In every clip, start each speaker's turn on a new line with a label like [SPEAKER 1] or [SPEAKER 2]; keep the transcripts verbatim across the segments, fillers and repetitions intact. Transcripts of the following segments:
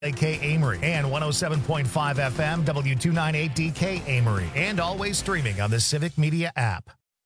[SPEAKER 1] A K Amory and one oh seven point five F M W two ninety-eight D K Amory, and always streaming on the Civic Media app.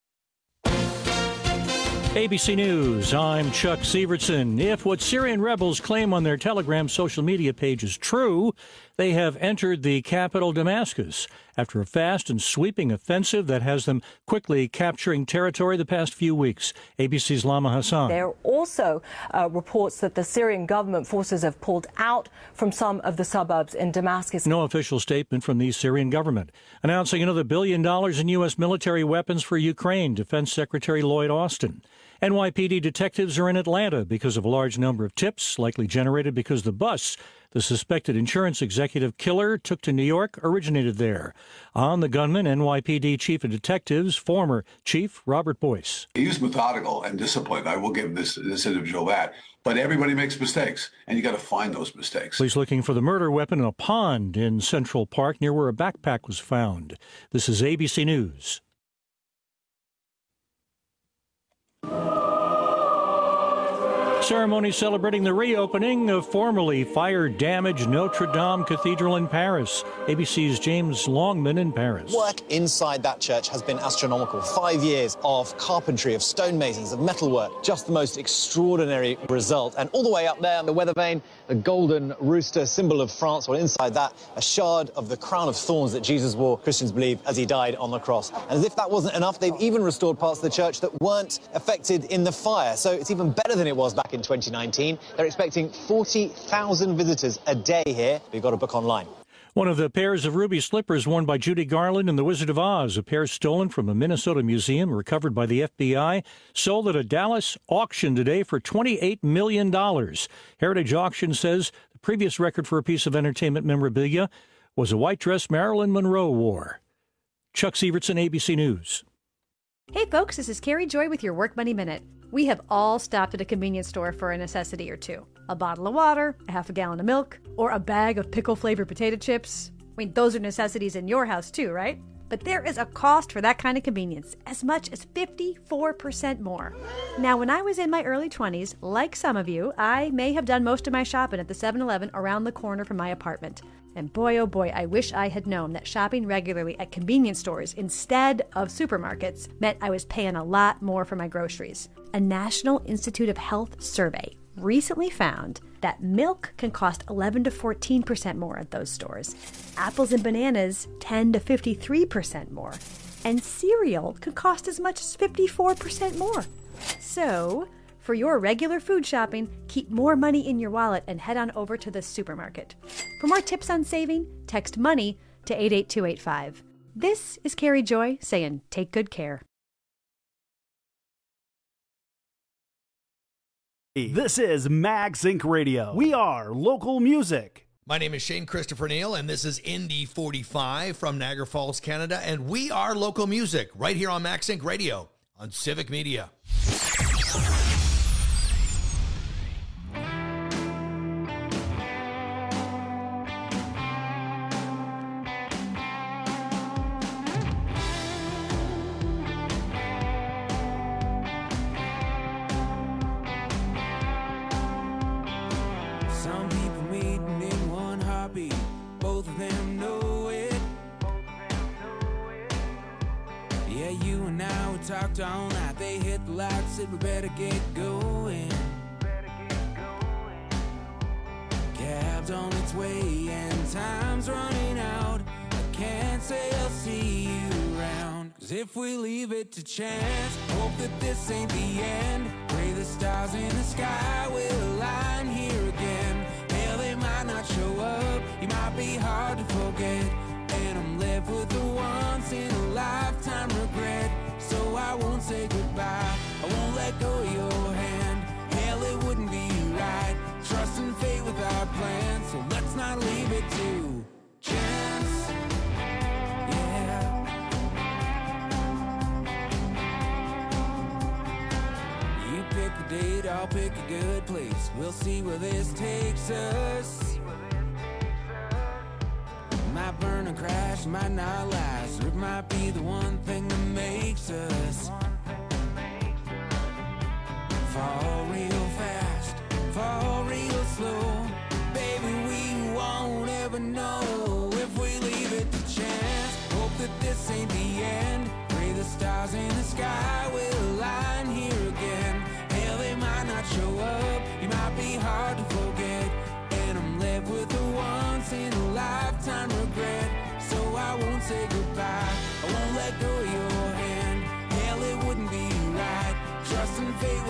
[SPEAKER 2] A B C News, I'm Chuck Sievertson. If what Syrian rebels claim on their Telegram social media page is true, they have entered the capital Damascus after a fast and sweeping offensive that has them quickly capturing territory the past few weeks. A B C's Lama Hassan.
[SPEAKER 3] There are also uh, reports that the Syrian government forces have pulled out from some of the suburbs in Damascus.
[SPEAKER 2] No official statement from the Syrian government announcing another billion dollars in U S military weapons for Ukraine, Defense Secretary Lloyd Austin. N Y P D detectives are in Atlanta because of a large number of tips, likely generated because the bus the suspected insurance executive killer took to New York originated there. On the gunman, N Y P D Chief of Detectives, former Chief Robert Boyce.
[SPEAKER 4] He's methodical and disciplined. I will give this, this individual that. But everybody makes mistakes, and you got to find those mistakes.
[SPEAKER 2] Police looking for the murder weapon in a pond in Central Park near where a backpack was found. This is A B C News. Ceremony celebrating the reopening of formerly fire-damaged Notre Dame Cathedral in Paris. A B C's James Longman in Paris.
[SPEAKER 5] Work inside that church has been astronomical. Five years of carpentry, of stonemasons, of metalwork. Just the most extraordinary result. And all the way up there on the weather vane, the golden rooster, symbol of France. Well, inside that, a shard of the crown of thorns that Jesus wore, Christians believe, as he died on the cross. And as if that wasn't enough, they've even restored parts of the church that weren't affected in the fire. So it's even better than it was back in twenty nineteen. They're expecting forty thousand visitors a day here. You've got to book online.
[SPEAKER 2] One of the pairs of ruby slippers worn by Judy Garland in The Wizard of Oz, a pair stolen from a Minnesota museum, recovered by the F B I, sold at a Dallas auction today for twenty-eight million dollars. Heritage Auction says the previous record for a piece of entertainment memorabilia was a white dress Marilyn Monroe wore. Chuck Sievertson, A B C News.
[SPEAKER 6] Hey folks, this is Carrie Joy with your Work Money Minute. We have all stopped at a convenience store for a necessity or two. A bottle of water, a half a gallon of milk, or a bag of pickle-flavored potato chips. I mean, those are necessities in your house too, right? But there is a cost for that kind of convenience, as much as fifty-four percent more. Now, when I was in my early twenties, like some of you, I may have done most of my shopping at the seven eleven around the corner from my apartment. And boy, oh boy, I wish I had known that shopping regularly at convenience stores instead of supermarkets meant I was paying a lot more for my groceries. A National Institute of Health survey recently found that milk can cost eleven to fourteen percent more at those stores. Apples and bananas ten to fifty-three percent more. And cereal could cost as much as fifty-four percent more. So, for your regular food shopping, keep more money in your wallet and head on over to the supermarket. For more tips on saving, text MONEY to eight eight two eight five. This is Carrie Joy saying take good care.
[SPEAKER 7] This is MagZinc Radio. We are local music.
[SPEAKER 8] My name is Shane Christopher Neal, and this is Indy forty-five from Niagara Falls, Canada, and we are local music right here on MagZinc Radio on Civic Media.
[SPEAKER 9] Talked all night, they hit the lights, said we better get going. Cab's on its way and time's running out. I can't say I'll see you around, 'cause if we leave it to chance, hope that this ain't the end. Pray the stars in the sky will align here again. Hell, they might not show up, you might be hard to forget, and I'm left with the once in a lifetime regret. So I won't say goodbye, I won't let go of your hand. Hell, it wouldn't be right, trusting fate without plans. So let's not leave it to chance. Yeah. You pick a date, I'll pick a good place. We'll see where this takes us. Might burn and crash, might not last, or it might be the one thing that makes us fall real fast, fall real slow. Baby, we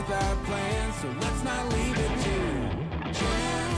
[SPEAKER 9] without plans, so let's not leave it to chance.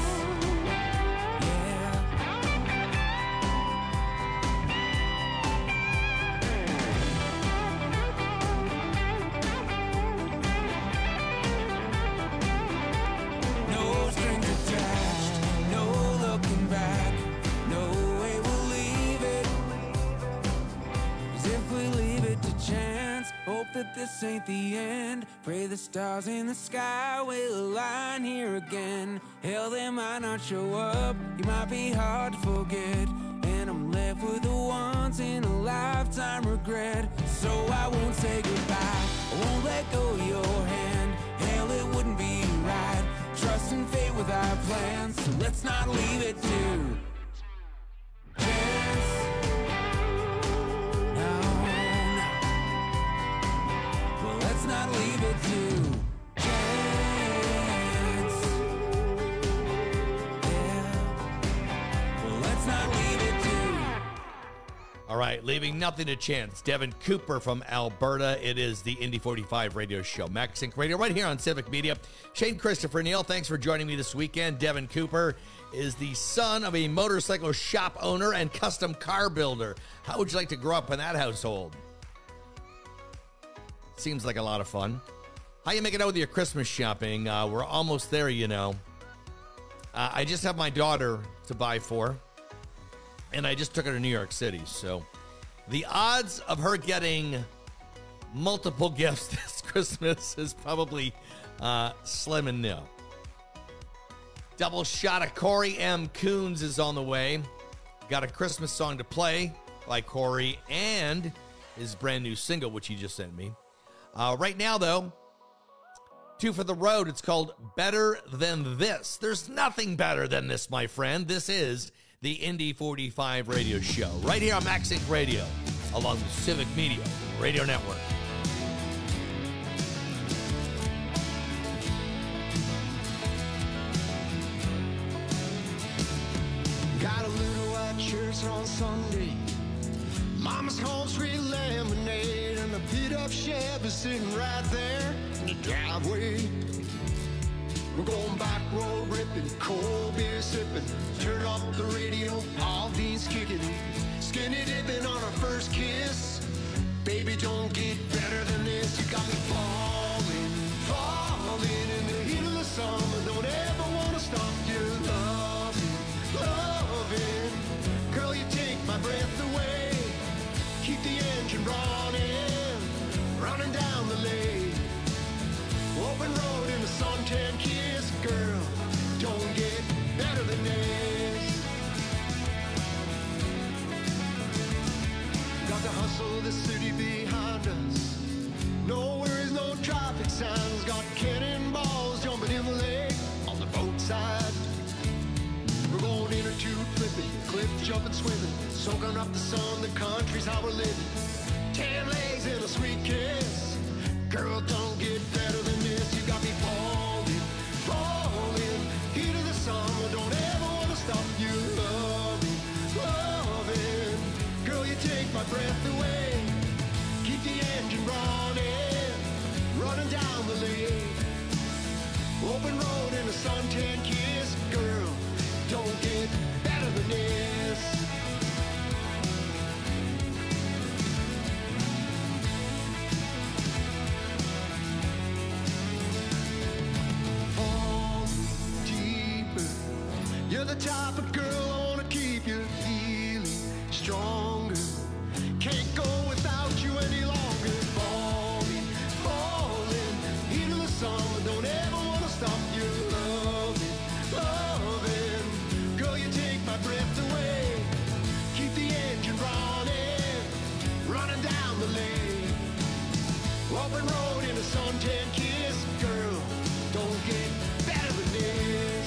[SPEAKER 9] No strings attached, no looking back, no way we'll leave it. 'Cause if we leave it to chance, hope that this ain't the end. Pray the stars in the sky will align here again. Hell, they might not show up, you might be hard to forget. And I'm left with a once in a lifetime regret. So I won't say goodbye, I won't let go of your hand. Hell, it wouldn't be right, trusting fate with our plans. So let's not leave it to chance. No, no. Well, let's not leave it to chance. Yeah. Well, let's not leave it to.
[SPEAKER 8] All right, leaving nothing to chance. Devin Cooper from Alberta. It is the Indy forty-five radio show, MaxSync Radio, right here on Civic Media. Shane Christopher Neal, thanks for joining me this weekend. Devin Cooper is the son of a motorcycle shop owner and custom car builder. How would you like to grow up in that household? Seems like a lot of fun. How you making out with your Christmas shopping? Uh, we're almost there, you know. Uh, I just have my daughter to buy for, and I just took her to New York City. So the odds of her getting multiple gifts this Christmas is probably uh, slim and nil. Double shot of Corey M. Coons is on the way. Got a Christmas song to play by Corey and his brand new single, which he just sent me. Uh, right now, though, two for the road. It's called Better Than This. There's nothing better than this, my friend. This is the Indy forty-five radio show, right here on MaxSync Radio, along the Civic Media Radio Network.
[SPEAKER 10] Got a little white church on Sunday. Mama's home sweet lemonade and a beat-up Chevy sitting right there in the driveway. We're going back road ripping, cold beer sipping, turn up the radio, all these kicking, skinny dipping on our first kiss. Baby, don't get better than this. You got me falling, falling in the heat of the summer. Don't ever want to stop your loving, loving. Girl, you take my breath away. Keep the engine running, running down the lane. Open road in a suntan kiss, girl, don't get better than this. Got the hustle of the city behind us. No worries, no traffic signs. Got cannonballs jumping in the lake on the boat side. We're going in or two flipping, cliff jumping, swimming, soaking up the sun. The country's how we're living. Tan legs and a sweet kiss. Girl, don't get better than this. You got me falling, falling. Heat of the summer, don't ever want to stop you loving, loving. Girl, you take my breath away. Keep the engine running, running down the lane. Open road in a suntan kiss. Girl, don't get better than this. You're the type of girl I wanna keep you feeling stronger. Can't go without you any longer. Falling, falling, heat of the summer. Don't ever wanna stop your loving, loving. Girl, you take my breath away. Keep the engine running, running down the lane. Open road in a suntan kiss. Girl, don't get better than this.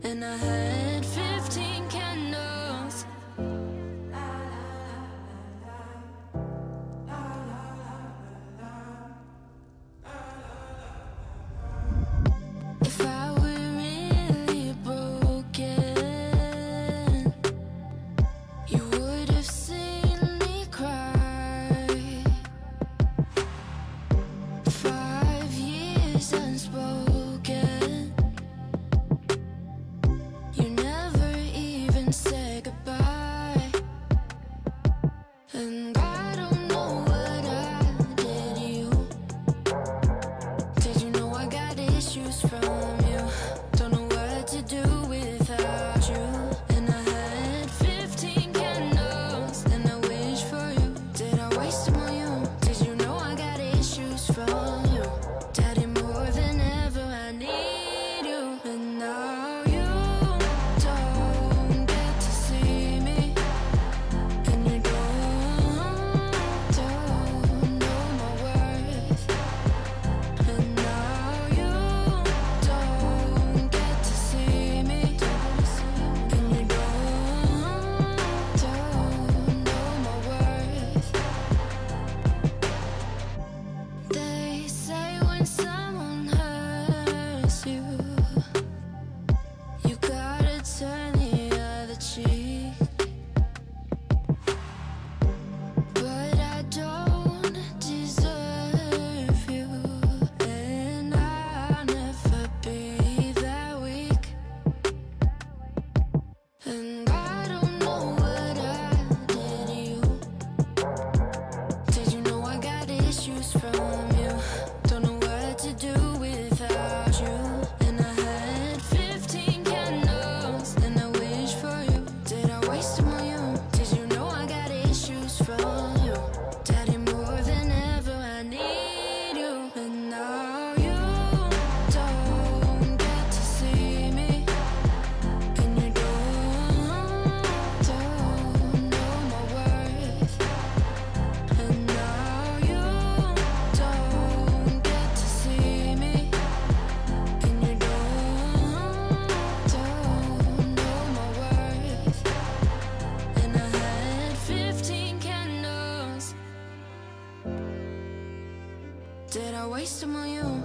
[SPEAKER 11] and I had fifteen candles. If I were really broken, you would have seen me cry. Five years unspoken, you never even said goodbye. And I don't know what I did to you. Did you know I got issues from you? Don't know what to do without you. And I had fifteen candles, and I wish for you. Did I waste them on you? Did you know I got issues from you? Daddy, more than ever I need you. And now you don't get to see me, and you don't, don't know my worth. And now you don't get to see me, and you don't, don't know my worth. They say when someone hurts you, you gotta turn the other cheek. But I don't deserve you, and I'll never be that weak. And I don't know what I did to you. Did you know I got issues from you? Don't know what to do without you. And I had fifteen candles, and I wish for you. Did I waste them on you? Did you know I got issues from you? Daddy, more than ever I need you. And now you don't get to see me, and you don't, don't know my worth. And now you don't get to see me, and you don't, don't know my worth. And I had fifteen candles. Did I waste them on you?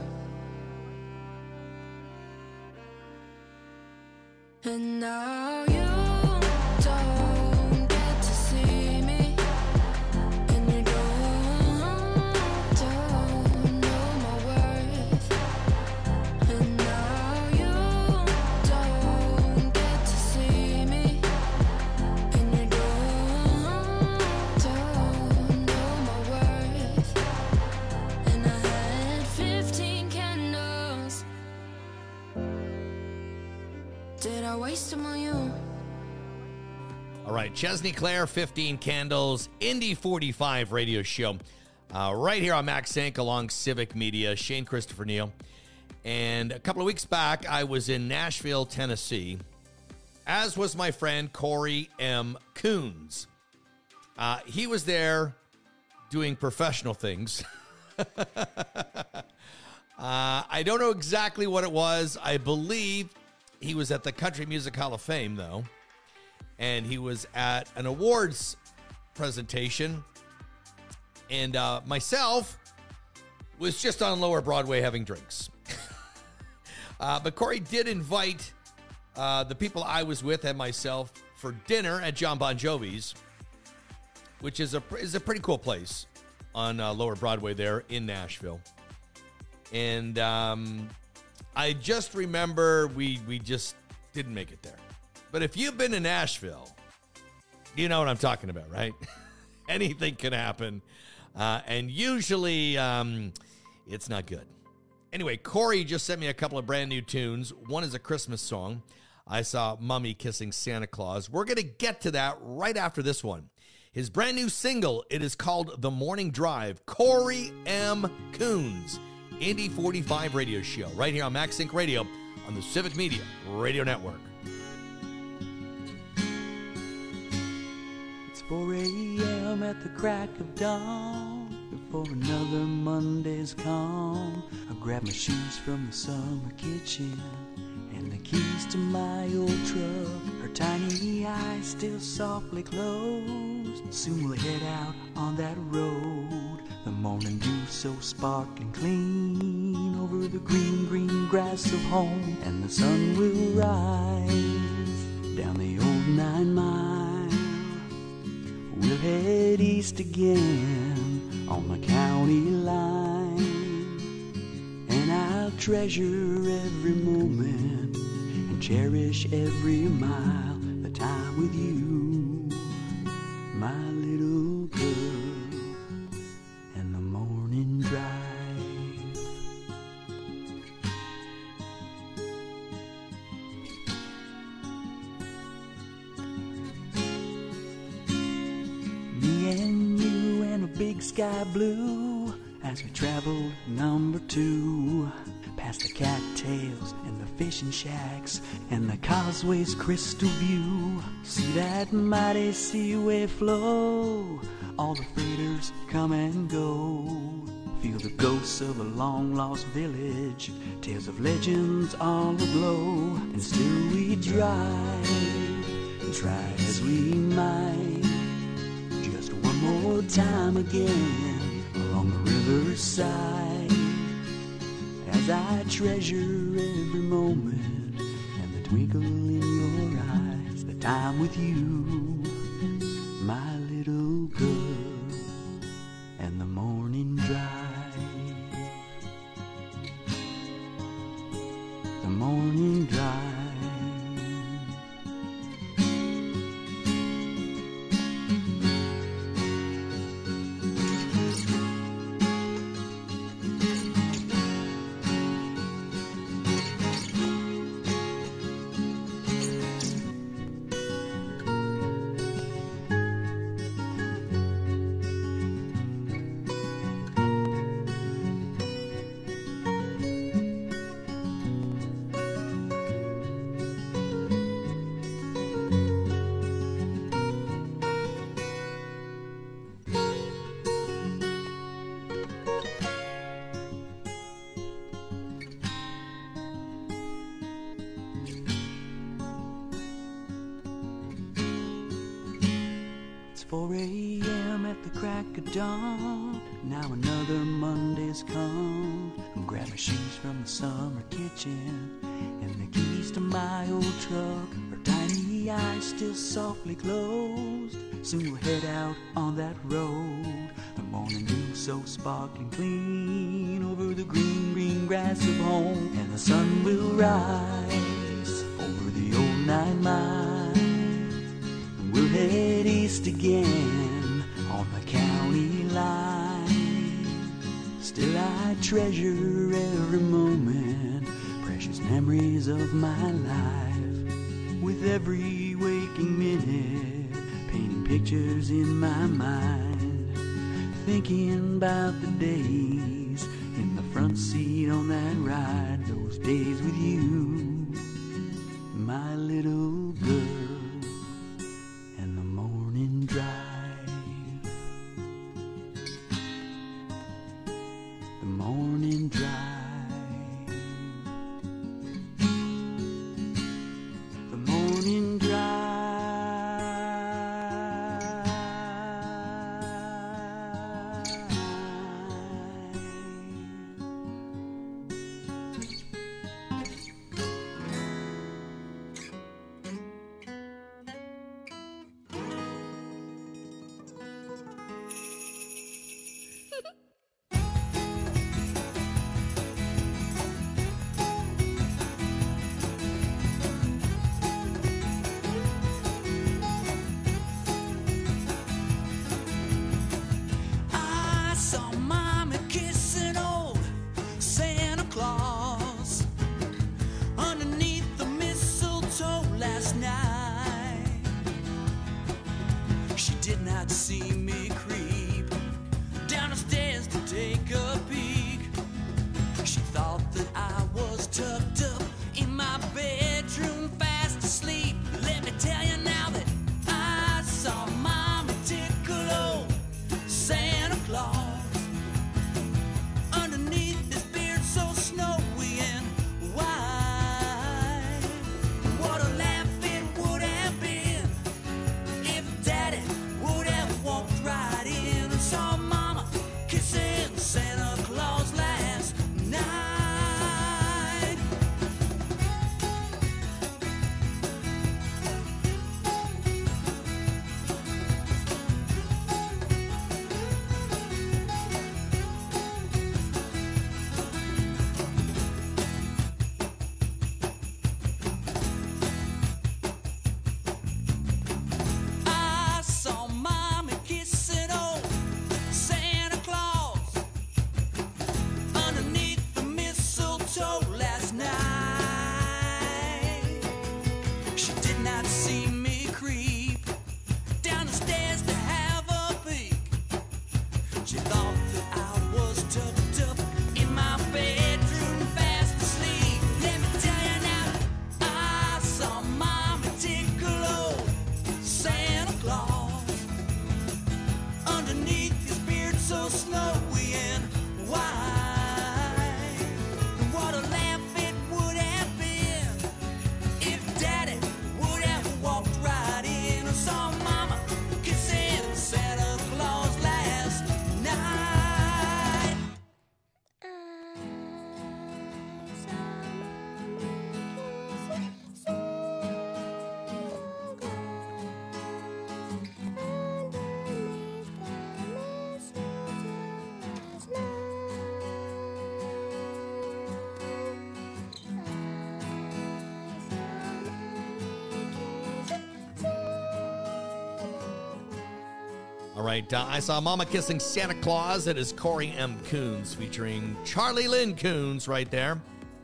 [SPEAKER 11] And now you don't get to see me, and you don't, don't know my worth. And now you don't get to see me, and you don't, don't know my worth. And I had fifteen candles. Did I waste them on you?
[SPEAKER 8] All right, Chesney Claire, fifteen Candles, Indy forty-five radio show. Uh, right here on Max Inc along Civic Media, Shane Christopher Neal. And a couple of weeks back, I was in Nashville, Tennessee, as was my friend Corey M. Coons. Uh, he was there doing professional things. uh, I don't know exactly what it was. I believe he was at the Country Music Hall of Fame, though. And he was at an awards presentation. And uh, myself was just on Lower Broadway having drinks. uh, but Corey did invite uh, the people I was with and myself for dinner at John Bon Jovi's, which is a is a pretty cool place on uh, Lower Broadway there in Nashville. And um, I just remember we we just didn't make it there. But if you've been to Nashville, you know what I'm talking about, right? Anything can happen. Uh, and usually um, it's not good. Anyway, Corey just sent me a couple of brand new tunes. One is a Christmas song. I Saw Mummy Kissing Santa Claus. We're going to get to that right after this one. His brand new single, it is called The Morning Drive. Corey M. Coons, Indy forty-five radio show, right here on Max Inc Radio on the Civic Media Radio Network.
[SPEAKER 12] It's four a.m. at the crack of dawn. Before another Monday's come, I grab my shoes from the summer kitchen and I keys to my old truck. Her tiny eyes still softly closed. Soon we'll head out on that road. The morning dew so sparkling clean over the green, green grass of home. And the sun will rise down the old nine mile. We'll head east again on the county line. And I'll treasure every moment and cherish every mile, the time with you, my little girl, and the morning drive. Me and you and a big sky blue as we traveled number two, past the cattails and the fishing shacks and the causeway's crystal view. See that mighty seaway flow, all the freighters come and go. Feel the ghosts of a long-lost village, tales of legends all aglow. And still we drive, and try as we might, just one more time again along the riverside, as I treasure every moment and the twinkle in your eyes, the time with you, my little girl, and the morning drive, the morning drive. four a.m. at the crack of dawn. Now another Monday's come. Grab my shoes from the summer kitchen and the keys to my old truck. Her tiny eyes still softly closed. Soon we'll head out on that road. The morning dew so sparkling clean over the green, green grass of home. And the sun will rise over the old nine miles. We'll head east again on the county line. Still I treasure every moment, precious memories of my life. With every waking minute, painting pictures in my mind, thinking about the days in the front seat on that ride. Those days with you, my little girl. Drive, the morning drive, the morning drive.
[SPEAKER 9] so snowy and white. And what a laugh it would have been if Daddy would have walked right in. I saw Mama kissing Santa Claus last night.
[SPEAKER 8] All right, uh, I saw Mama Kissing Santa Claus. It is Corey M. Coons featuring Charlie Lynn Coons right there.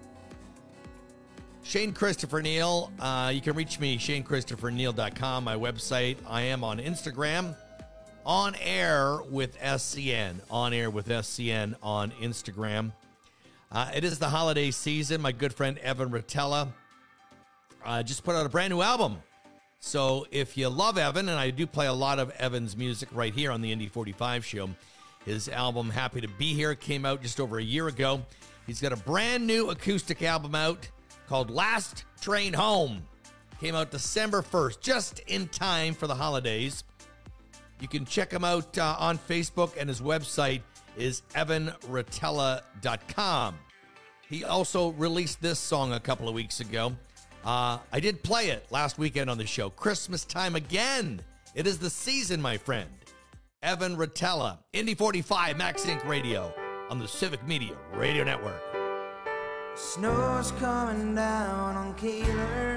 [SPEAKER 8] Shane Christopher Neal. Uh, you can reach me, shane christopher neal dot com, my website. I am on Instagram, on air with S C N, on air with S C N on Instagram. Uh, it is the holiday season. My good friend Evan Rotella uh, just put out a brand new album. So if you love Evan, and I do play a lot of Evan's music right here on the Indy forty-five show, his album Happy to Be Here came out just over a year ago. He's got a brand new acoustic album out called Last Train Home. Came out December first, just in time for the holidays. You can check him out uh, on Facebook, and his website is evan rotella dot com. He also released this song a couple of weeks ago. Uh, I did play it last weekend on the show. Christmas time again. It is the season, my friend. Evan Rotella, Indy forty-five, Max Inc Radio on the Civic Media Radio Network.
[SPEAKER 9] Snow's coming down on Keeler.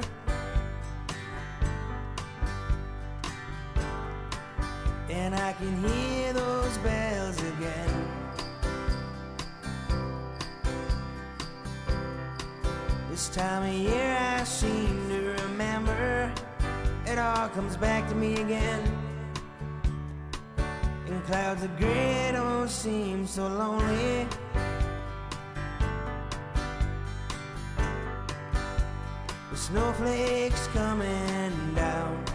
[SPEAKER 9] And I can hear those bells again. This time of year I seem to remember. It all comes back to me again. And clouds of gray don't seem so lonely. The snowflakes coming down.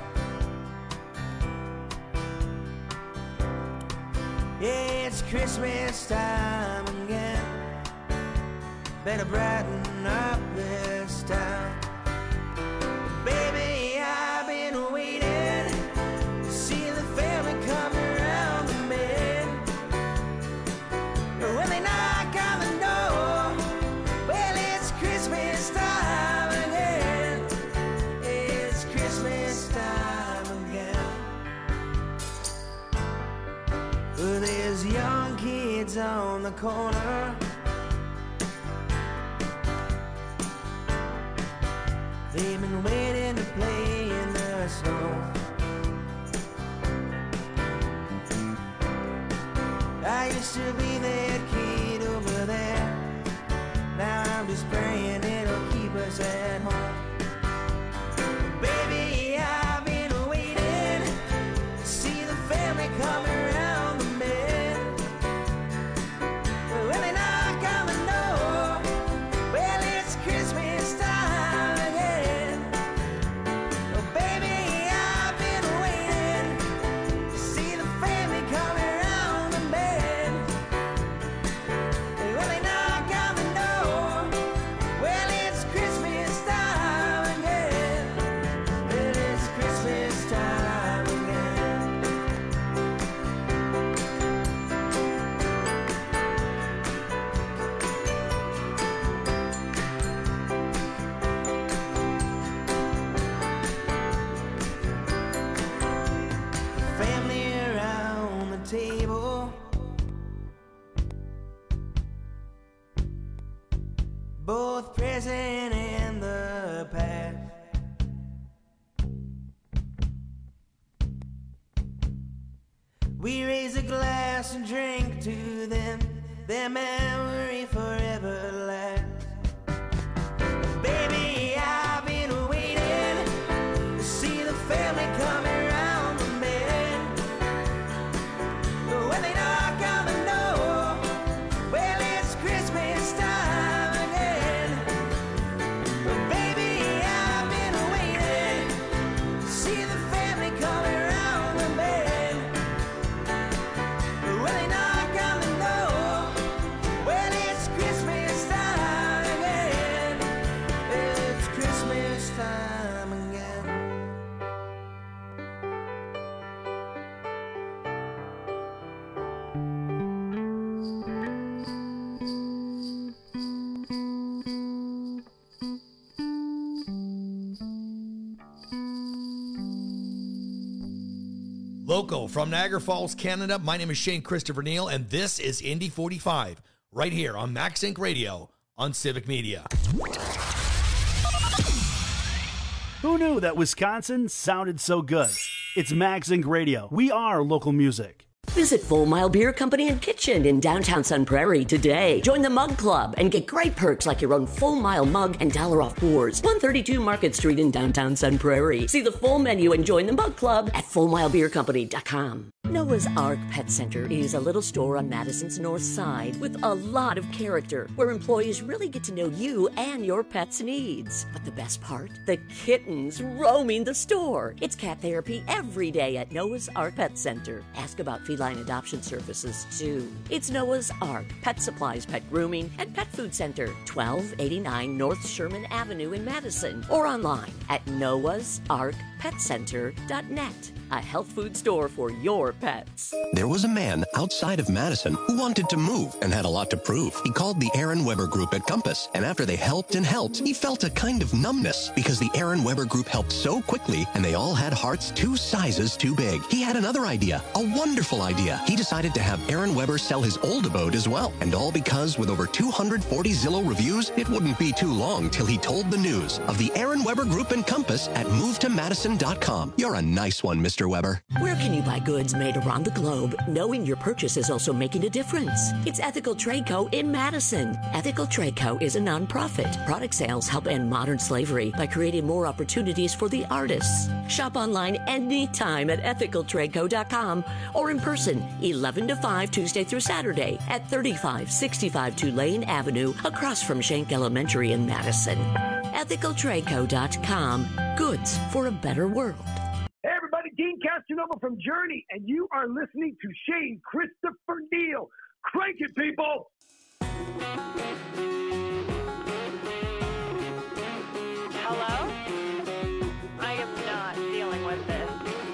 [SPEAKER 9] Yeah, it's Christmas time again. Better brighten up this town. Baby, I've been waiting to see the family come around the bend. When they knock on the door, well, it's Christmas time again. It's Christmas time again. Well, there's young kids on the corner. They've been waiting to play in the snow. I used to be that kid over there. Now I'm just praying it'll keep us at home. Baby, I've been waiting to see the family come around the bend. When they knock on the door, well, it's Christmas time again. Oh, baby, I've been waiting to see the family come around the bend. When they knock on the door, well, it's Christmas time again. Well, it's Christmas time again. Family around the table, both present and the past. We raise a glass and drink to them, their memory forever lasts. Baby, I've been waiting to see the family come around the bend. When they knock on the door, well, it's Christmas time again. Baby, I've been waiting to see the family come around the bend. When they knock
[SPEAKER 8] Local from Niagara Falls, Canada, my name is Shane Christopher Neal, and this is Indy forty-five, right here on Max Inc Radio on Civic Media.
[SPEAKER 7] Who knew that Wisconsin sounded so good? It's Max Inc Radio. We are local music.
[SPEAKER 13] Visit Full Mile Beer Company and Kitchen in downtown Sun Prairie today. Join the Mug Club and get great perks like your own Full Mile mug and dollar off pours. one thirty-two Market Street in downtown Sun Prairie. See the full menu and join the Mug Club at full mile beer company dot com. Noah's Ark Pet Center is a little store on Madison's north side with a lot of character where employees really get to know you and your pet's needs. But the best part? The kittens roaming the store. It's cat therapy every day at Noah's Ark Pet Center. Ask about feline adoption services too. It's Noah's Ark Pet Supplies, Pet Grooming, and Pet Food Center, twelve eighty-nine North Sherman Avenue in Madison, or online at noahs ark pet center dot net. A health food store for your pets.
[SPEAKER 14] There was a man outside of Madison who wanted to move and had a lot to prove. He called the Aaron Weber Group at Compass, and after they helped and helped, he felt a kind of numbness because the Aaron Weber Group helped so quickly and they all had hearts two sizes too big. He had another idea, a wonderful idea. He decided to have Aaron Weber sell his old abode as well, and all because with over two hundred forty Zillow reviews, it wouldn't be too long till he told the news of the Aaron Weber Group and Compass at move to madison dot com. You're a nice one, Mister Weber.
[SPEAKER 13] Where can you buy goods made around the globe, knowing your purchase is also making a difference? It's Ethical Trade Co. in Madison. Ethical Trade Co. is a nonprofit. Product sales help end modern slavery by creating more opportunities for the artists. Shop online anytime at ethical trade co dot com or in person, eleven to five, Tuesday through Saturday at thirty-five sixty-five Tulane Avenue, across from Schenck Elementary in Madison. ethical trade co dot com. Goods for a better world.
[SPEAKER 15] Hey everybody, Dean Castronova from Journey, and you are listening to Shane Christopher Neal. Crank it, people!
[SPEAKER 16] Hello? I am not dealing with this.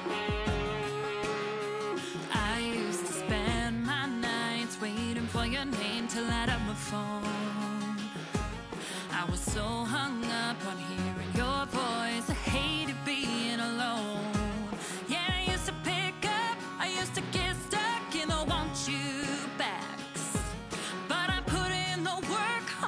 [SPEAKER 17] I used to spend my nights waiting for your name to light up my phone. I was so hung up on hearing your voice, I hated being alone. Yeah, I used to pick up, I used to get stuck in the want you backs. But I put in the work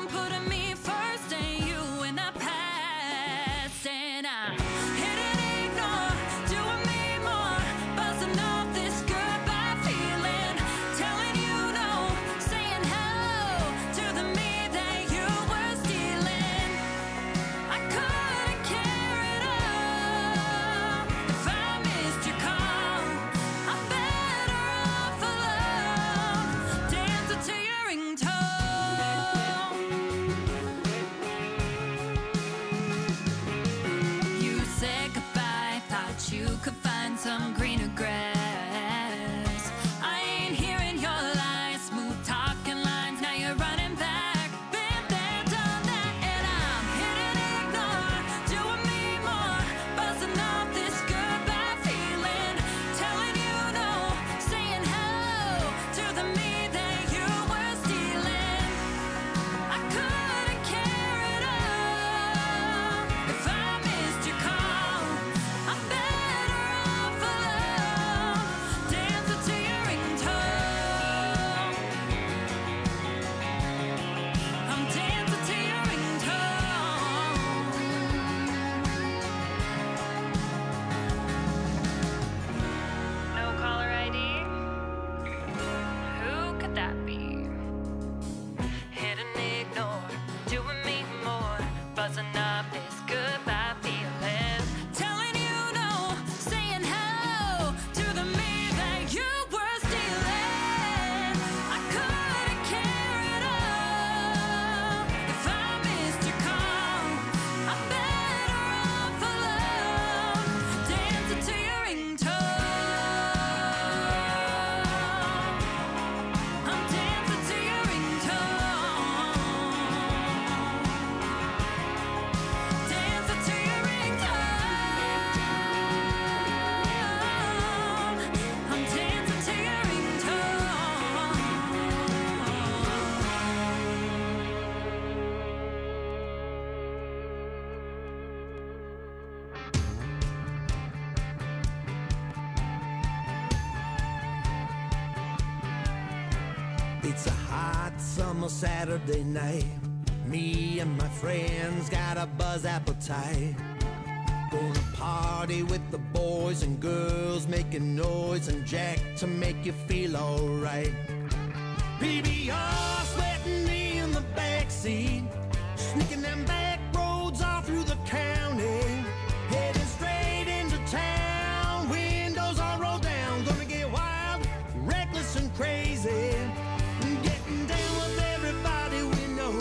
[SPEAKER 18] It's a hot summer Saturday night. Me and my friends got a buzz appetite. Gonna party with the boys and girls, making noise and jack to make you feel alright. P B R sweating in the backseat, sneaking them back roads all through the county, heading straight into town, windows all rolled down. Gonna get wild, reckless and crazy, getting down with everybody we know.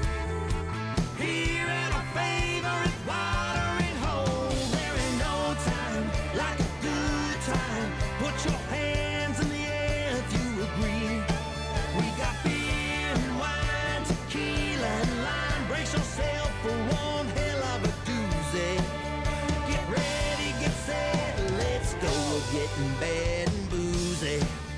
[SPEAKER 18] Here at our favorite watering hole, there ain't no time like a good time. Put your hands in the air if you agree. We got beer and wine, tequila and lime. Brace yourself for one hell of a doozy. Get ready, get set, let's go. We're getting bad and boozy.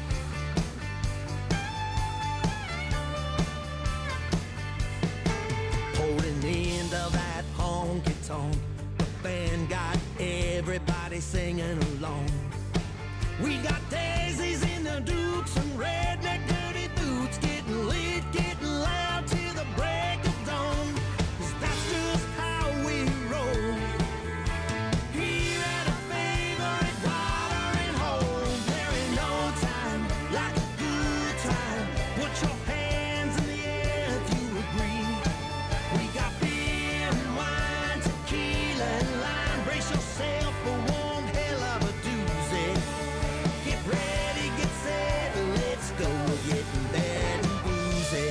[SPEAKER 18] Holding into that honky tonk, the band got everybody singing along. We got daisies in the dukes and redneck dirty boots, getting lit, getting loud till the break of dawn. 'Cause that's just how we roll. Here at a favorite watering hole, there ain't no time like a good time. Put your hands in the air if you agree. We got beer and wine, tequila and lime. Brace yourself for one hell of a doozy. Get ready, get set, let's go. We're getting bad and boozy.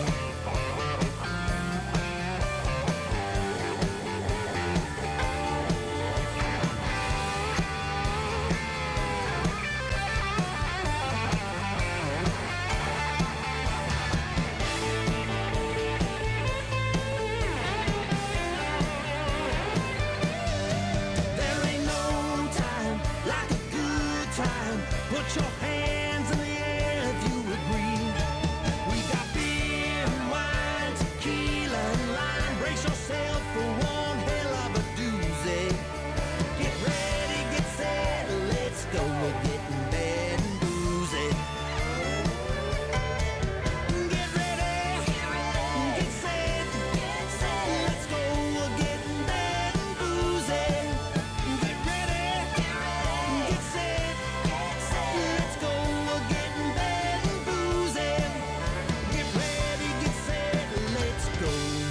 [SPEAKER 18] There ain't no time like a good time. Put your hands in the air if you agree. We got beer and wine, tequila and lime. Brace yourself for one hell of a doozy. Get ready, get set, let's go. We're getting bad and boozy. Get ready, get set, let's go. We're getting bad and boozy. Get ready, get set, let's go. We're getting bad and boozy. Get ready, get set, let's go.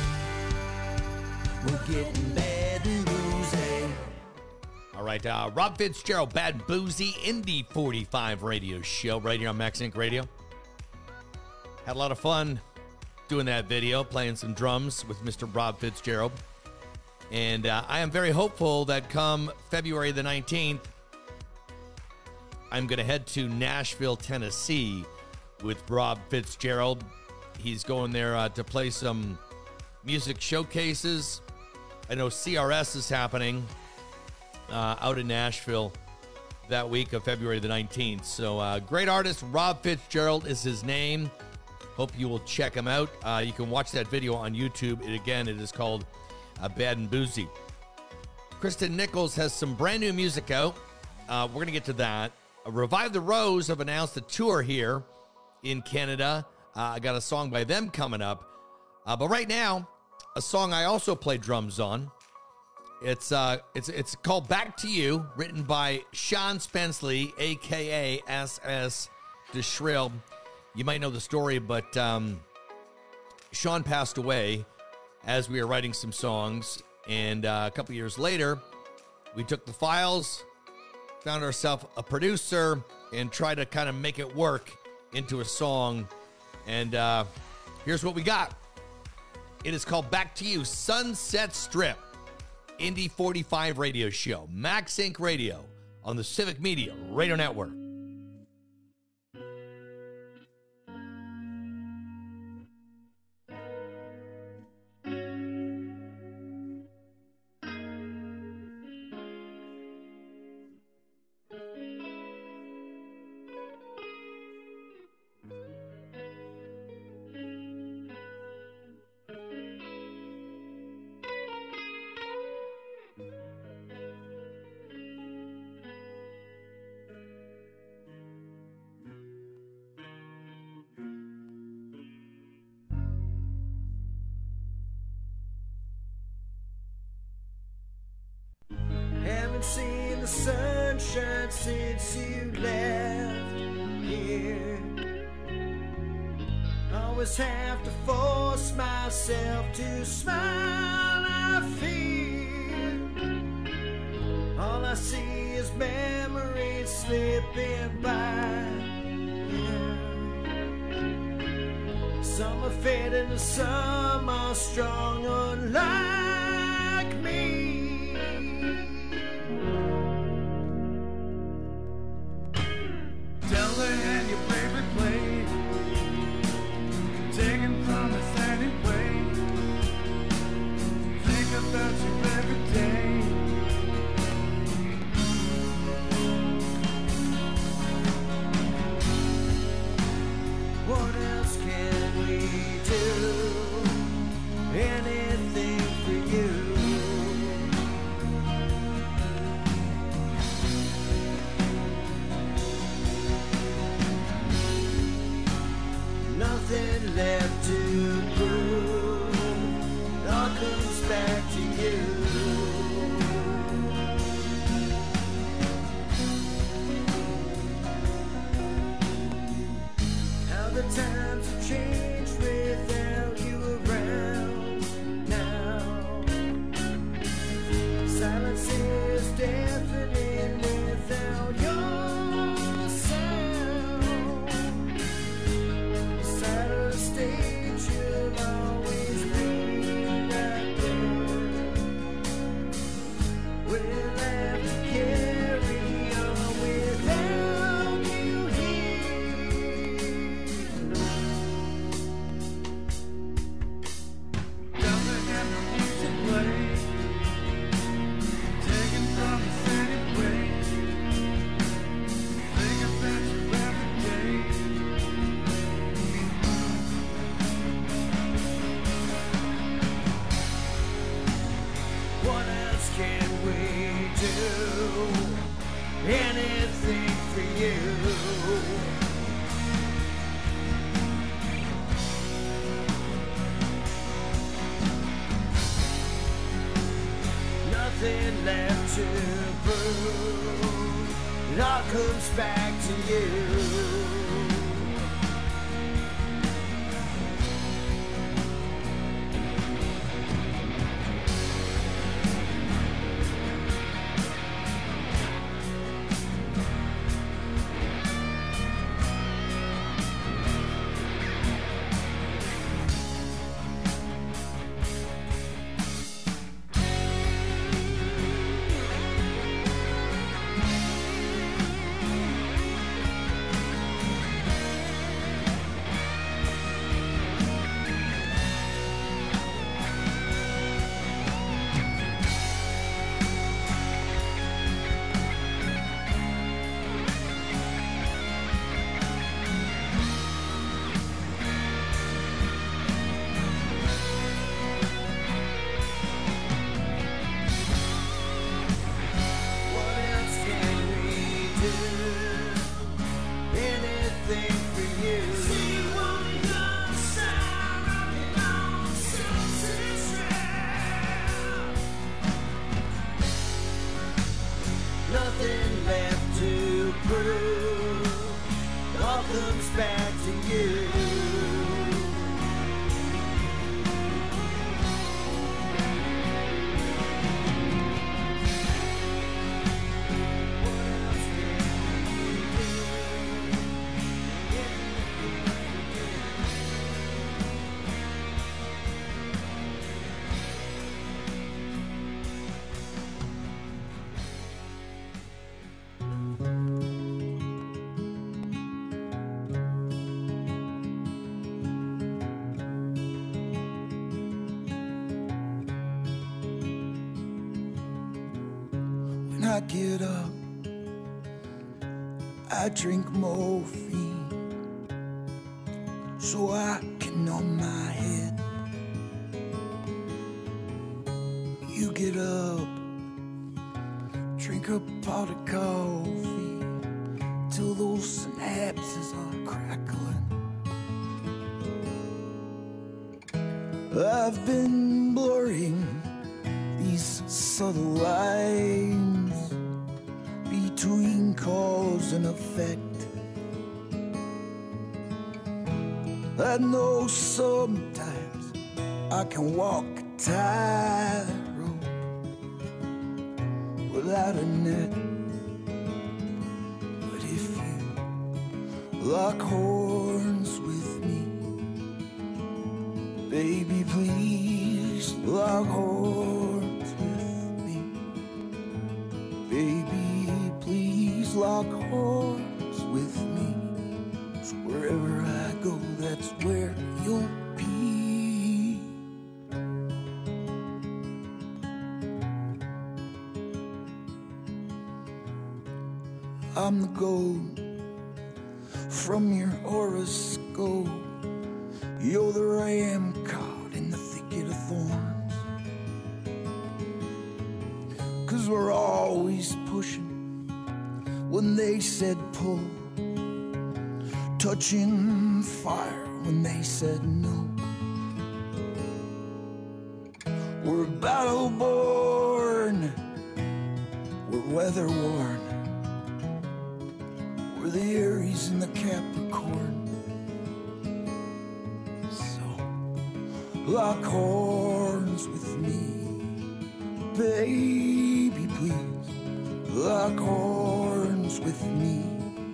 [SPEAKER 18] We're getting bad and boozy.
[SPEAKER 8] All right, uh, Rob Fitzgerald, Bad and Boozy, Indy forty-five radio show right here on Max Inc Radio. Had a lot of fun doing that video, playing some drums with Mister Rob Fitzgerald. And uh, I am very hopeful that come February the nineteenth, I'm going to head to Nashville, Tennessee with Rob Fitzgerald. He's going there uh, to play some music showcases. I know C R S is happening uh, out in Nashville that week of February the nineteenth. So uh, great artist, Rob Fitzgerald is his name. Hope you will check him out. Uh, you can watch that video on YouTube. It, again, it is called uh, Bad and Boozy. Kristen Nichols has some brand new music out. Uh, we're going to get to that. Uh, Revive the Rose have announced a tour here in Canada. Uh, I got a song by them coming up. Uh, but right now, a song I also play drums on. It's uh, it's it's called Back to You, written by Sean Spenceley, a k a. S S DeShrill. You might know the story, but um, Sean passed away as we were writing some songs. And uh, a couple years later, we took the files, found ourselves a producer, and tried to kind of make it work into a song. And uh, here's what we got. It is called Back to You, Sunset Strip, Indy forty-five radio show, Max Inc Radio on the Civic Media Radio Network.
[SPEAKER 18] seen the sunshine since you left here. Always have to force myself to smile. I fear all I see is memories slipping by. Some are fading and some are strong, unlike me.
[SPEAKER 10] Tell the hand your favorite play, taking promise anyway. Think about you every day.
[SPEAKER 18] What else can we do? Anything for you. Nothing left to prove. It all comes back to you. How the times have changed without you around now. Silence is deafening without your sound. Beside the stage, you'll always be right there. We'll have to carry on without you here.
[SPEAKER 10] Tell the hand the music play, taking promise anyway. Think about you every day.
[SPEAKER 18] What else can we do? Anything for you. Nothing left to prove. It all comes back to you. What else can we do? Anything for you. See you on the other side of your long sunset strip. Nothing left to prove. It all comes back to you.
[SPEAKER 10] When I get up, I drink morphine so I can numb my head. You get up, drink a pot of coffee till those synapses are crackling. I've been blurring these subtle lines between cause and effect. I know sometimes I can walk a tightrope without a net, but if you lock horns with me, baby, please lock horns with me. Baby, please lock horns with me. 'Cause wherever I go, that's where you'll be. I'm the gold from your horoscope. You're the ram caught in the thicket of thorns. 'Cause we're always pushing when they said pull, touching fire when they said no. We're battle born, we're weather worn, we're the Aries and the Capricorn. Lock horns with me, baby, please. Lock horns with me,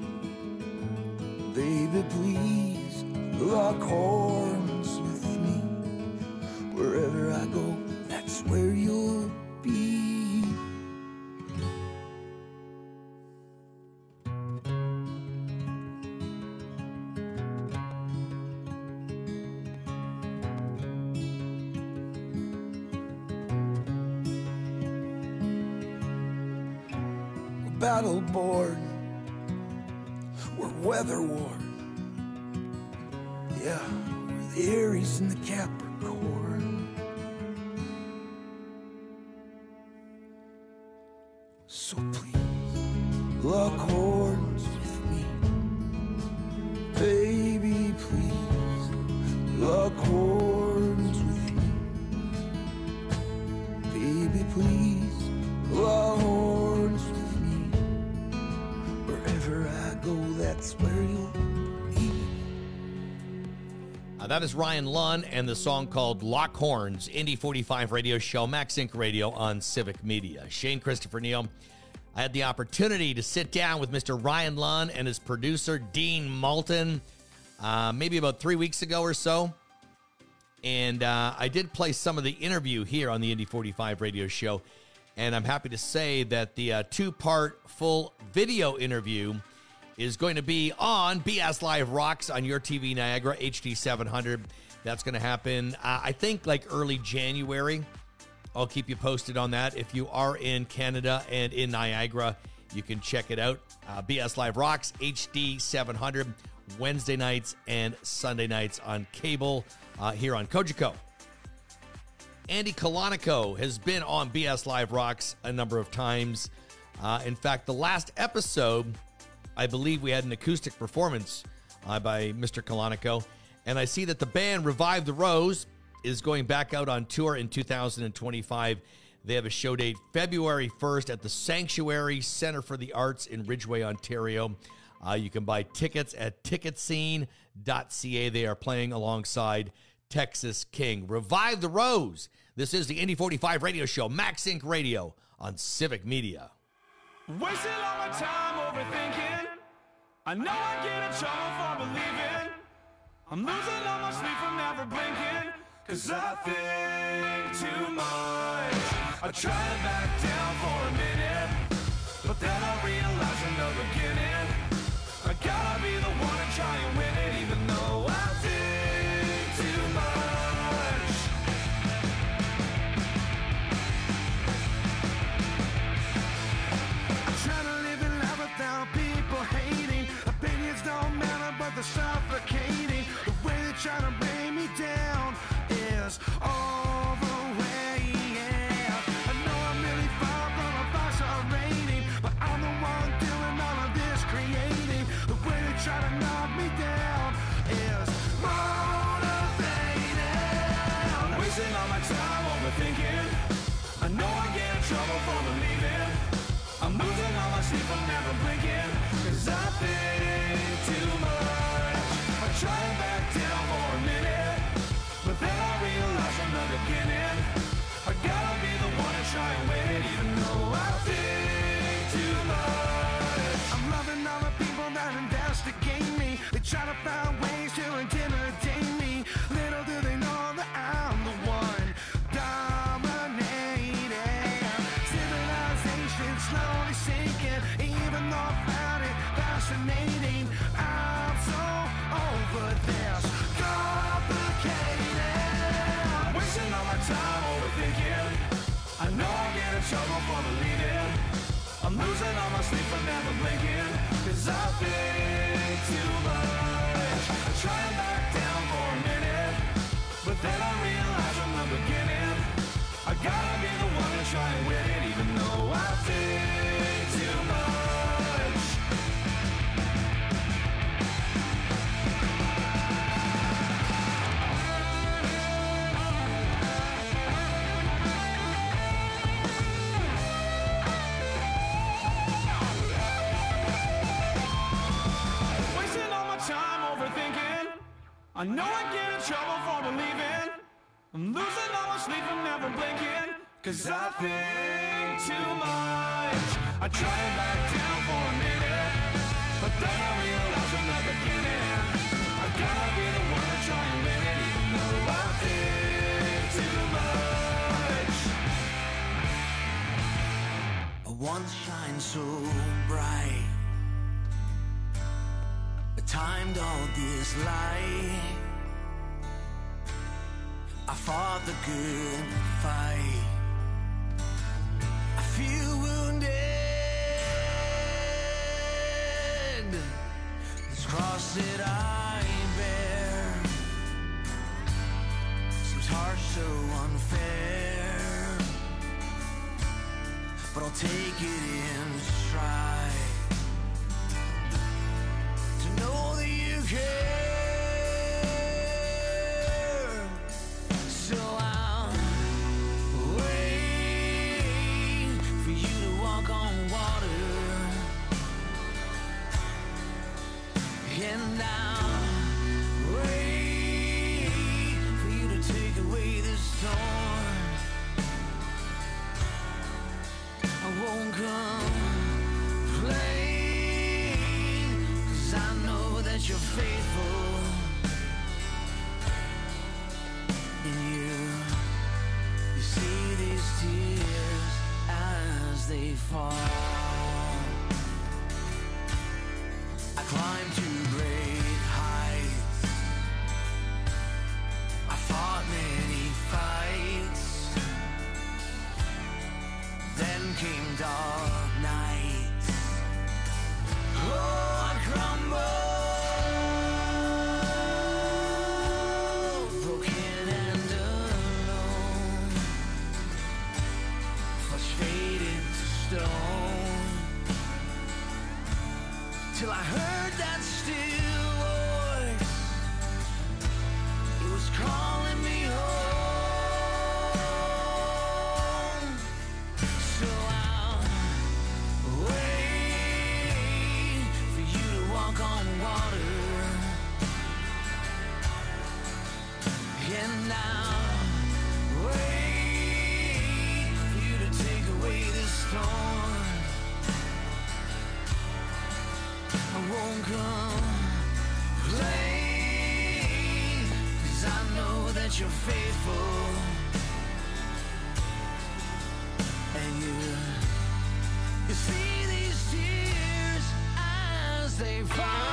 [SPEAKER 10] baby, please. Lock horns with me. Wherever I go, that's where you'll be. Battle born, we're weather worn. Yeah, we're the Aries and the Capricorn. So please, lock horns with me, baby, please. Lock horns with me, baby, please. Lock horns with me. Wherever I go, that's where you'll be.
[SPEAKER 8] Uh, that is Ryan Lunn and the song called Lock Horns, Indy forty-five radio show, Max Inc Radio on Civic Media. Shane Christopher Neal. I had the opportunity to sit down with Mister Ryan Lunn and his producer, Dean Moulton, uh, maybe about three weeks ago or so. And uh, I did play some of the interview here on the Indy forty-five radio show. And I'm happy to say that the uh, two-part full video interview is going to be on B S Live Rocks on your T V Niagara H D seven hundred. That's going to happen, uh, I think, like early January. I'll keep you posted on that. If you are in Canada and in Niagara, you can check it out. Uh, B S Live Rocks H D seven hundred, Wednesday nights and Sunday nights on cable uh, here on Cogeco. Andy Colonico has been on B S Live Rocks a number of times. Uh, in fact, the last episode, I believe we had an acoustic performance uh, by Mister Colonico. And I see that the band Revive the Rose is going back out on tour in two thousand twenty-five. They have a show date February first at the Sanctuary Center for the Arts in Ridgeway, Ontario. Uh, you can buy tickets at ticket scene dot c a. They are playing alongside Texas King. Revive the Rose. This is the Indy forty-five radio show, Max Inc Radio on Civic Media.
[SPEAKER 9] Wasting all my time overthinking. I know I get in trouble for believing. I'm losing all my sleep from never blinking. Cause I think too much. I try to back down for a minute, but then I realize from the beginning, I gotta be the one to try and win it, even though I think too much. I'm trying to live in life without people hating. Opinions don't matter, but they're suffocating. The way they try to bring me down is all the way, yeah. I know I'm really far from a five-star rating, but I'm the one doing all of this creating. The way they try to knock me down is motivating. Wasting all my time overthinking. I know I get in trouble for believing. I'm losing all my sleep, I'm never down for a minute, but then I realized from the beginning, I gotta be the one to try and win it, even though I think too much. I'm loving all the people that investigate me. They try to find ways to intimidate me. Little do they know that I'm the one dominating. Civilization slowly sinking, even though I found it fascinating. I'm so over this complicated. Wasting all my time overthinking. I know I get in trouble for believing. I'm losing all my sleep but never blinking, cause I think too much. I try and back down for a minute, but then I realize from the beginning, I gotta be the one to try and win it, even though I think too much. I know I get in trouble for believing. I'm losing all my sleep and never blinking, cause I think too much. I try and back down for a minute, but then I realize from the beginning, I gotta be the one to try and win it, even though I think too much.
[SPEAKER 18] I once shined so bright, I timed all this light. I fought the good fight. I feel wounded. This cross that I bear seems harsh, so unfair, but I'll take it in stride to know that you care. So I'll wait for you to walk on water, and I'll wait for you to take away the storm. I won't complain, 'cause I know that you're faithful. Tears as they fall, I climbed to great heights, I fought many fights, then came dark nights. Oh, I crumbled. Till I heard that still voice, it was calling me home. So I'll wait for you to walk on water, and I'll wait for you to take away this storm. I won't complain, 'cause I know that you're faithful, and you, you see these tears as they fall.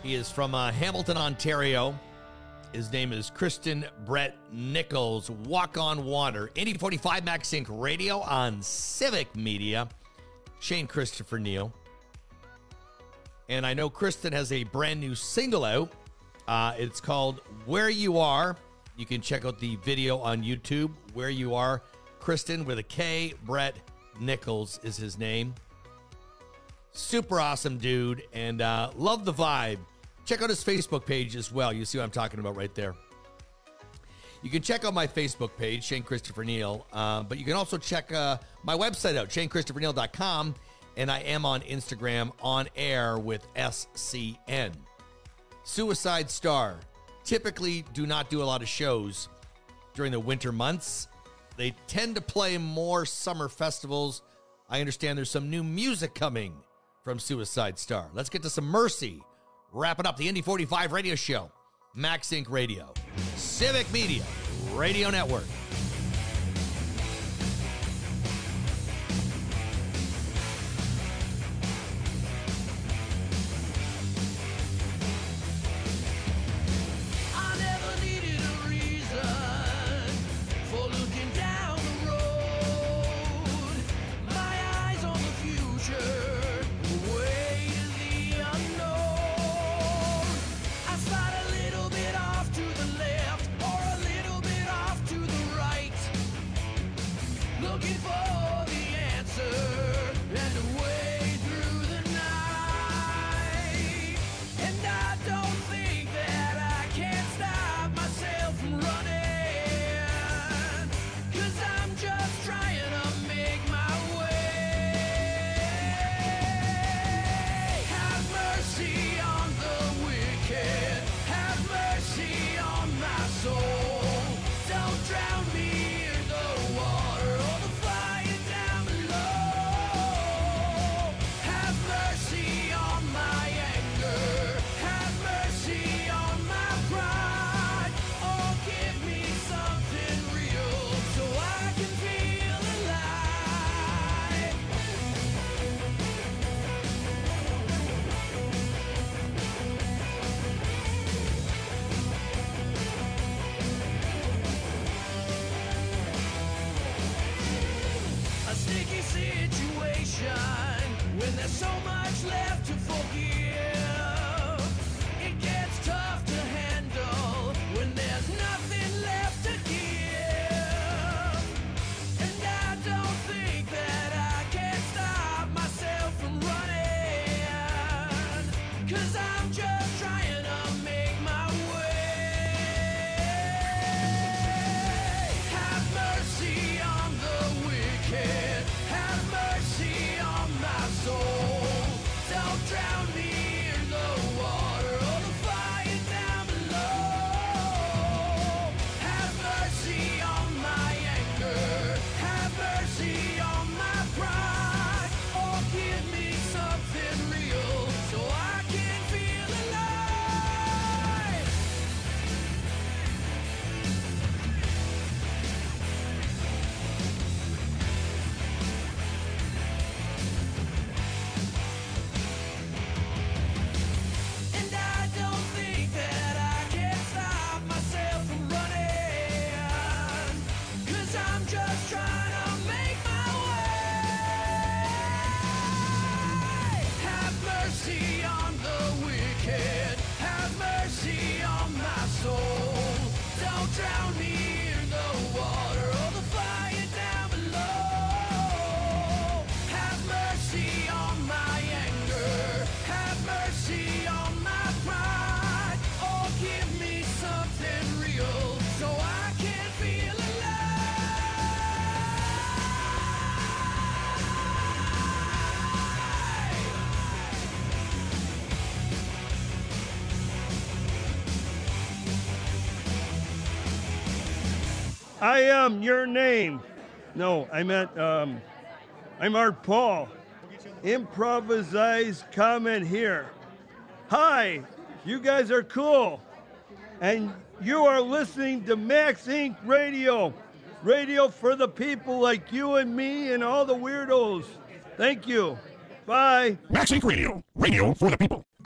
[SPEAKER 8] He is from uh, Hamilton, Ontario. His name is Kristen Brett Nichols. Walk on Water. Indy forty-five Max Inc Radio on Civic Media. Shane Christopher Neal. And I know Kristen has a brand new single out. Uh, it's called Where You Are. You can check out the video on YouTube. Where You Are. Kristen with a K. Brett Nichols is his name. Super awesome dude. And uh, love the vibe. Check out his Facebook page as well. You see what I'm talking about right there. You can check out my Facebook page, Shane Christopher Neal. Uh, but you can also check uh, my website out, shane christopher neal dot com. And I am on Instagram on air with S C N. Suicide Star. Typically do not do a lot of shows during the winter months. They tend to play more summer festivals. I understand there's some new music coming from Suicide Star. Let's get to some Mercy. Wrapping up the Indy forty-five radio show. Max Inc Radio. Civic Media Radio Network.
[SPEAKER 9] I never needed a reason for looking down the road. My eyes on the future, way to the unknown. I slide a little bit off to the left or a little bit off to the right, looking for the answer and a way through the night. And I don't think that I can stop myself from running, 'cause I'm just trying to make my way. Have mercy on the wicked, have mercy on my soul. Don't drown me in the water or the fire down below. Have mercy on my anger, have mercy on my pride. Oh, give me something real so I can feel alive. A sticky situation when there's so much left to forgive. It gets tough to handle when there's nothing left to give. And I don't think that I can stop myself from running, 'cause I'm just trying to make my way. Have mercy on the wicked, have mercy on my soul. Don't drown me in the water or the fire down below. Have mercy on my anger, have mercy on my pride. Oh, give me something real so I can feel alive. And I don't think that I can stop myself from running, 'cause I'm just trying to make my way. Have mercy on the wicked, have mercy on my soul. Don't drown me in the water or the fire down below. Have mercy on my anger, have mercy on my pride. Oh, give me something real so I can feel
[SPEAKER 19] I am your name. No, I meant, um, I'm Art Paul. Improvised comment here. Hi, you guys are cool. And you are listening to Max Inc Radio. Radio for the people like you and me and all the weirdos. Thank you. Bye.
[SPEAKER 20] Max Inc Radio. Radio for the people.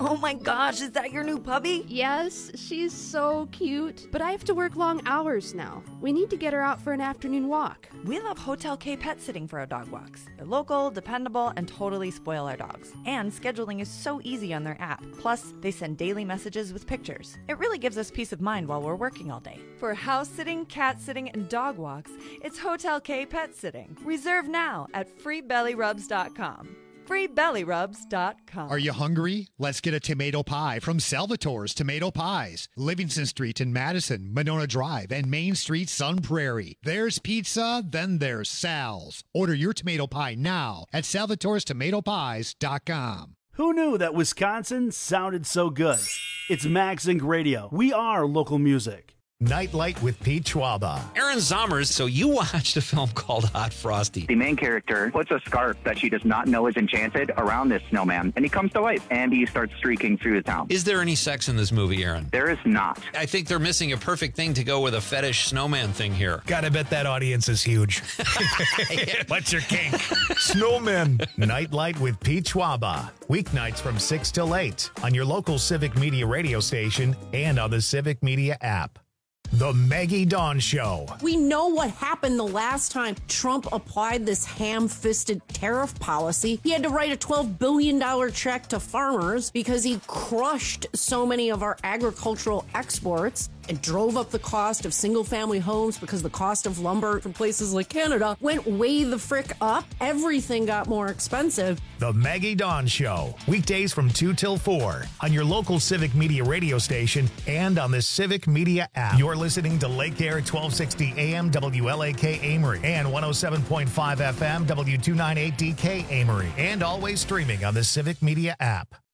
[SPEAKER 20] Oh my gosh, is that your new puppy?
[SPEAKER 21] Yes, she's so cute. But I have to work long hours now. We need to get her out for an afternoon walk.
[SPEAKER 20] We love Hotel K Pet Sitting for our dog walks. They're local, dependable, and totally spoil our dogs. And scheduling is so easy on their app. Plus, they send daily messages with pictures. It really gives us peace of mind while we're working all day. For house sitting, cat sitting, and dog walks, it's Hotel K Pet Sitting. Reserve now at free belly rubs dot com. free belly rubs dot com.
[SPEAKER 22] Are you hungry? Let's get a tomato pie from Salvatore's Tomato Pies. Livingston Street in Madison, Monona Drive, and Main Street, Sun Prairie. There's pizza, then there's Sal's. Order your tomato pie now at salvatores tomato pies dot com.
[SPEAKER 7] Who knew that Wisconsin sounded so good? It's Max Inc Radio. We are local music.
[SPEAKER 1] Nightlight with Pete Schwaba.
[SPEAKER 23] Aaron Zommers, so you watched a film called Hot Frosty.
[SPEAKER 24] The main character puts a scarf that she does not know is enchanted around this snowman, and he comes to life, and he starts streaking through the town.
[SPEAKER 23] Is there any sex in this movie, Aaron?
[SPEAKER 24] There is not.
[SPEAKER 23] I think they're missing a perfect thing to go with a fetish snowman thing here.
[SPEAKER 1] Gotta bet that audience is huge. What's your kink? Snowmen. Nightlight with Pete Schwaba. Weeknights from six till eight on your local Civic Media radio station and on the Civic Media app. The Maggie Dawn Show.
[SPEAKER 25] We know what happened the last time Trump applied this ham-fisted tariff policy. He had to write a twelve billion dollars check to farmers because he crushed so many of our agricultural exports and drove up the cost of single-family homes because the cost of lumber from places like Canada went way the frick up. Everything got more expensive.
[SPEAKER 1] The Maggie Dawn Show. Weekdays from two till four on your local Civic Media radio station and on the Civic Media app. You're listening to Lake Air twelve sixty A M W L A K Amory and one oh seven point five F M W two ninety-eight D K Amory, and always streaming on the Civic Media app.